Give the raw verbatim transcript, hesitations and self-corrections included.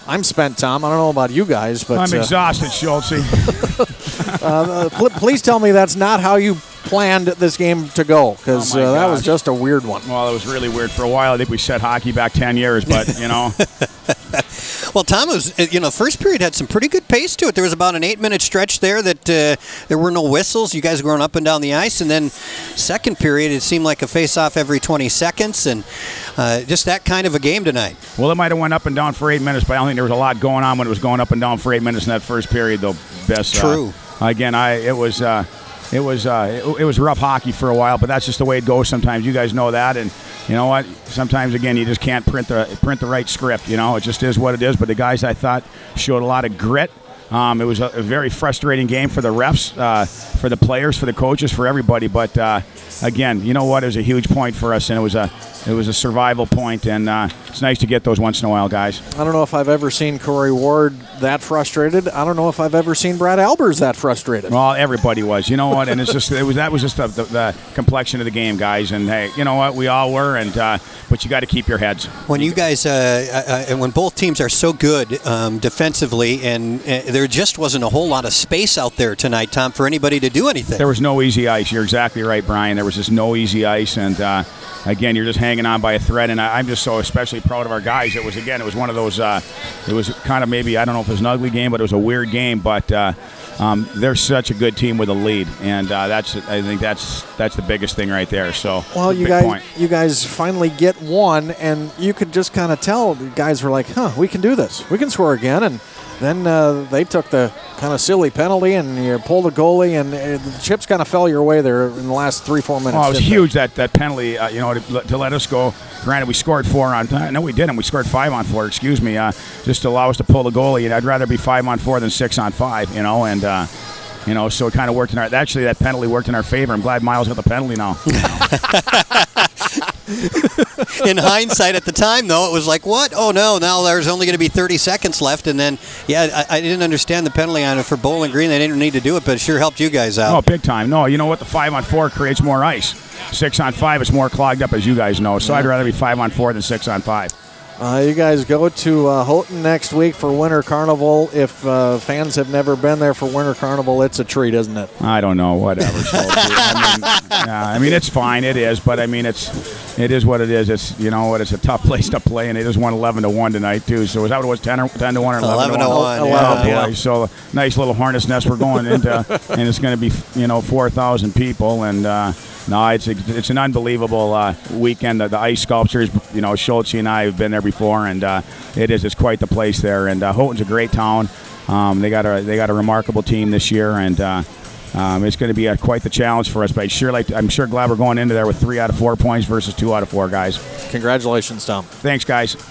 I'm spent, Tom. I don't know about you guys, but I'm uh, exhausted, Schultze. uh, pl- please tell me that's not how you planned this game to go, because Oh, uh, that was gosh. just a weird one. Well, it was really weird. For a while, I think we set hockey back ten years, but, you know. Well, Tom, was, you know, first period had some pretty good pace to it. There was about an eight-minute stretch there that uh, there were no whistles. You guys were going up and down the ice. And then second period, it seemed like a face-off every twenty seconds. And uh, just that kind of a game tonight. Well, it might have went up and down for eight minutes, but I don't think there was a lot going on when it was going up and down for eight minutes in that first period, though, Bess. True. Uh, again, I it was... Uh, It was uh, it, it was rough hockey for a while, but that's just the way it goes sometimes. You guys know that, and you know what? Sometimes, again, you just can't print the print the right script. You know, it just is what it is. But the guys, I thought, showed a lot of grit. Um, it was a, a very frustrating game for the refs, uh, for the players, for the coaches, for everybody. But uh, again, you know what? It was a huge point for us, and it was a it was a survival point, and uh, it's nice to get those once in a while, guys. I don't know if I've ever seen Corey Ward that frustrated. I don't know if I've ever seen Brad Albers that frustrated. Well, everybody was. You know what? And it's just it was that was just the, the, the complexion of the game, guys. And hey, you know what? We all were, and uh, but you got to keep your heads. When you guys, uh, uh, when both teams are so good um, defensively, and uh, there just wasn't a whole lot of space out there tonight, Tom, for anybody to do anything. There was no easy ice. You're exactly right, Brian. There was just no easy ice, and uh, again, you're just hanging on by a thread. And I, I'm just so especially proud of our guys. It was again, it was one of those. Uh, it was kind of maybe I don't know if it was an ugly game, but it was a weird game. But uh, um, they're such a good team with a lead, and uh, that's I think that's that's the biggest thing right there. So Well, you big guys, point. you guys finally get one, and you could just kind of tell the guys were like, "Huh, we can do this. We can score again." And then uh, they took the kind of silly penalty, and you pulled the goalie, and uh, the chips kind of fell your way there in the last three, four minutes. Oh, it was didn't they? huge that that penalty. Uh, you know, to, to let us go. Granted, we scored four on time. No, we didn't. We scored five on four. Excuse me. Uh, just to allow us to pull the goalie. And I'd rather be five on four than six on five. You know, and uh, you know, so it kind of worked in our. Actually, that penalty worked in our favor. I'm glad Miles got the penalty now. In hindsight, at the time, though, it was like, what? Oh, no, now there's only going to be thirty seconds left. And then, yeah, I, I didn't understand the penalty on it for Bowling Green. They didn't need to do it, but it sure helped you guys out. Oh, big time. No, you know what? The five on four creates more ice. Six on five is more clogged up, as you guys know. So yeah. I'd rather be five on four than six on five. Uh, you guys go to uh, Houghton next week for Winter Carnival. If uh, fans have never been there for Winter Carnival, it's a treat, isn't it? I don't know, whatever. So, I, mean, yeah, I mean, it's fine. It is, but I mean, it's it is what it is. It's you know what? It's a tough place to play, and they just won eleven to one tonight too. So is that what it was? Ten or ten to one or eleven to one? eleven to one. Oh Yeah. boy! Yeah. So nice little harness nest we're going into, and it's going to be you know four thousand people, and uh, no, it's a, it's an unbelievable uh, weekend. The, the ice sculptures, you know, Schultze and I have been there before, and uh, it is it's quite the place there. And uh, Houghton's a great town. Um, they got a they got a remarkable team this year, and uh, um, it's going to be a, quite the challenge for us. But I sure like to, I'm sure glad we're going into there with three out of four points versus two out of four guys. Congratulations, Tom. Thanks, guys.